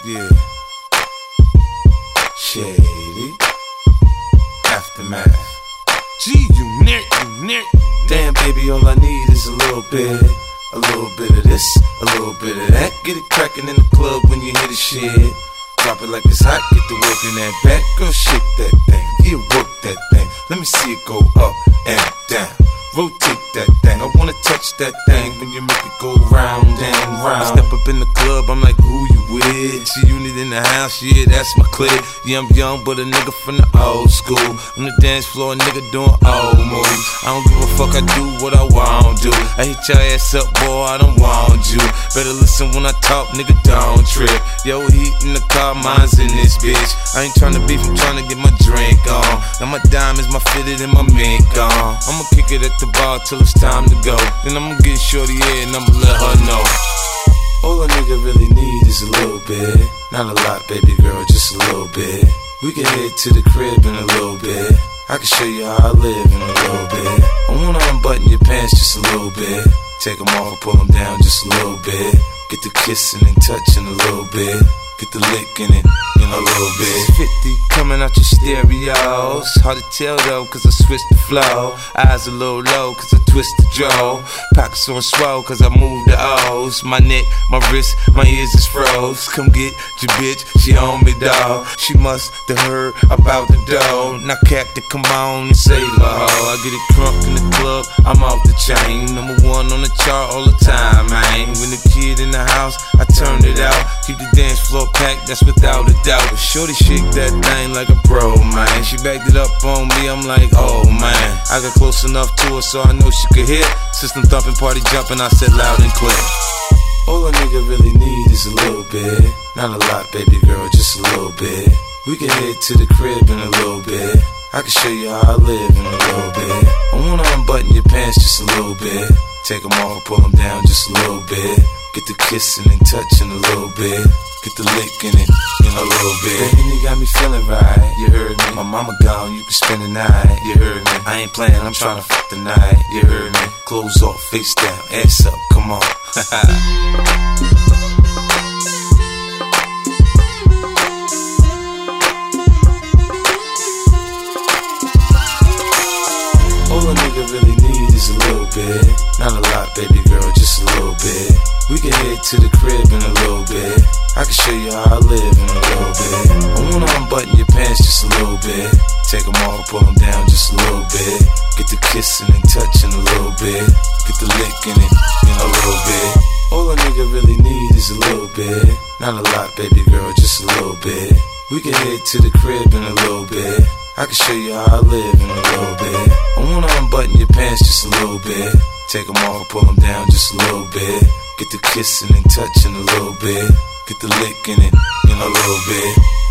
Yeah. Shady. Aftermath. G-Unit. Damn, baby, all I need is a little bit. A little bit of this, a little bit of that. Get it crackin' in the club when you hear the shit. Drop it like it's hot, get the work in that back. Girl, shake that thing, yeah, work that thing. Let me see it go up and down. Rotate that thing, I wanna touch that thing when you make it go round and round. I step up in the club, I'm like, who you with? G-Unit in the house, yeah, that's my clique. Yeah, I'm young, but a nigga from the old school. On the dance floor, a nigga doing old moves. I don't give a fuck, I do what I want to. I hit your ass up, boy, I don't want you. Better listen when I talk, nigga, don't trip. Yo, heat in the car, mine's in this bitch. I ain't tryna beef, I'm tryna get my drink on. Now my diamonds, my fitted, and my mink on. I'ma kick it at the bar till it's time to go. Then I'ma get shorty here and I'ma let her know. All a nigga really need is a little bit. Not a lot, baby girl, just a little bit. We can head to the crib in a little bit. I can show you how I live in a little bit. I wanna unbutton your pants just a little bit. Take them off, pull them down just a little bit. Get the kissing and touching a little bit. Get the licking it in a little bit. 50 coming out your stereos. Hard to tell though, cause I switched the flow. Eyes a little low, cause I twist the jaw. Pockets on swole, cause I move the O's. My neck, my wrist, my ears is froze. Come get your bitch, she on me, dawg. She must have heard about the dough. Now Captain, come on and save my hoe. I get it crunk in the club, I'm off the chain. Number one on the chart all the time, man. When the kid in the house, I turned it out. Keep the dance floor packed, that's without a doubt. But shorty shake that thing like a pro, man. She backed it up on me, I'm like, oh man. I got close enough to her so I know she could hear. System thumping, party jumping, I said loud and clear. All a nigga really need is a little bit. Not a lot, baby girl, just a little bit. We can head to the crib in a little bit. I can show you how I live in a little bit. I wanna unbutton your pants just a little bit. Take them off, pull them down just a little bit. Get the kissing and touching a little bit. Get the licking it in a little bit. Baby, you got me feeling right, you heard me. My mama gone, you can spend the night, you heard me. I ain't playing, I'm trying to fuck the night, you heard me. Clothes off, face down, ass up, come on. All a nigga really need is a little bit. Not a lot, baby girl, just a little bit. We can head to the crib in a little bit. I can show you how I live in a little bit. I wanna unbutton your pants just a little bit. Take them off, pull them down just a little bit. Get the kissing and touching a little bit. Get the licking it in a little bit. All a nigga really need is a little bit. Not a lot, baby girl, just a little bit. We can head to the crib in a little bit. I can show you how I live in a little bit. I wanna unbutton your pants just a little bit. Take them off, pull them down just a little bit. Get the kissing and touching a little bit. Get the licking it in a little bit.